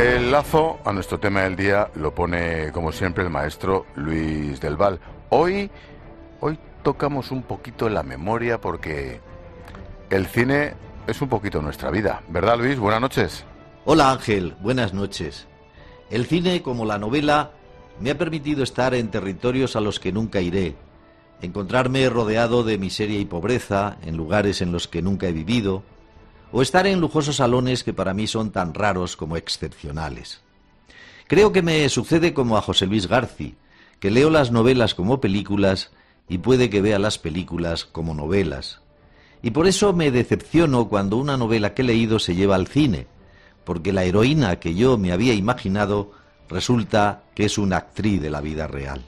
El lazo a nuestro tema del día lo pone, como siempre, el maestro Luis del Val. Hoy tocamos un poquito la memoria porque el cine es un poquito nuestra vida, ¿verdad, Luis? Buenas noches. Hola, Ángel, buenas noches. El cine, como la novela, me ha permitido estar en territorios a los que nunca iré, encontrarme rodeado de miseria y pobreza en lugares en los que nunca he vivido, o estar en lujosos salones que para mí son tan raros como excepcionales. Creo que me sucede como a José Luis García, que leo las novelas como películas y puede que vea las películas como novelas. Y por eso me decepciono cuando una novela que he leído se lleva al cine, porque la heroína que yo me había imaginado resulta que es una actriz de la vida real.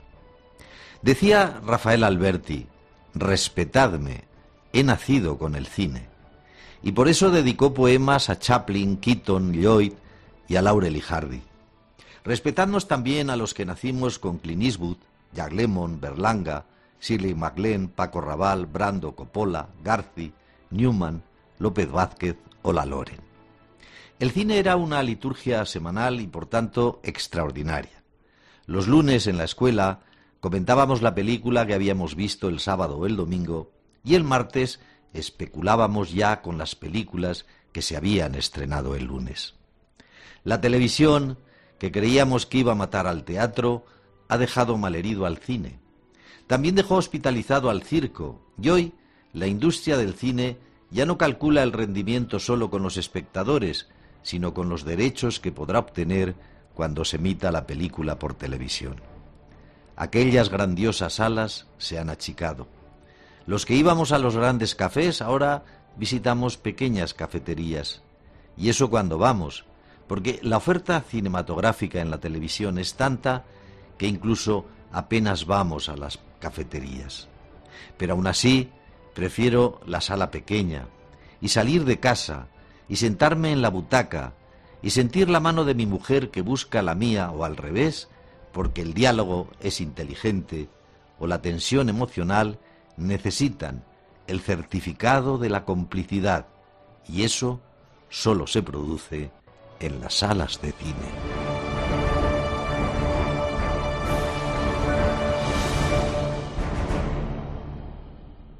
Decía Rafael Alberti: respetadme, he nacido con el cine. Y por eso dedicó poemas a Chaplin, Keaton, Lloyd y a Laurel y Hardy. Respetadnos también a los que nacimos con Clint Eastwood, Jack Lemmon, Berlanga, Shirley MacLaine, Paco Rabanne, Brando, Coppola, García, Newman, López Vázquez o La Loren. El cine era una liturgia semanal y por tanto extraordinaria. Los lunes en la escuela comentábamos la película que habíamos visto el sábado o el domingo y el martes especulábamos ya con las películas que se habían estrenado el lunes. La televisión, que creíamos que iba a matar al teatro, ha dejado malherido al cine. También dejó hospitalizado al circo, y hoy la industria del cine ya no calcula el rendimiento solo con los espectadores, sino con los derechos que podrá obtener cuando se emita la película por televisión. Aquellas grandiosas salas se han achicado. Los que íbamos a los grandes cafés ahora visitamos pequeñas cafeterías. Y eso cuando vamos, porque la oferta cinematográfica en la televisión es tanta que incluso apenas vamos a las cafeterías. Pero aún así, prefiero la sala pequeña, y salir de casa, y sentarme en la butaca, y sentir la mano de mi mujer que busca la mía o al revés, porque el diálogo es inteligente, o la tensión emocional necesitan el certificado de la complicidad, y eso solo se produce en las salas de cine.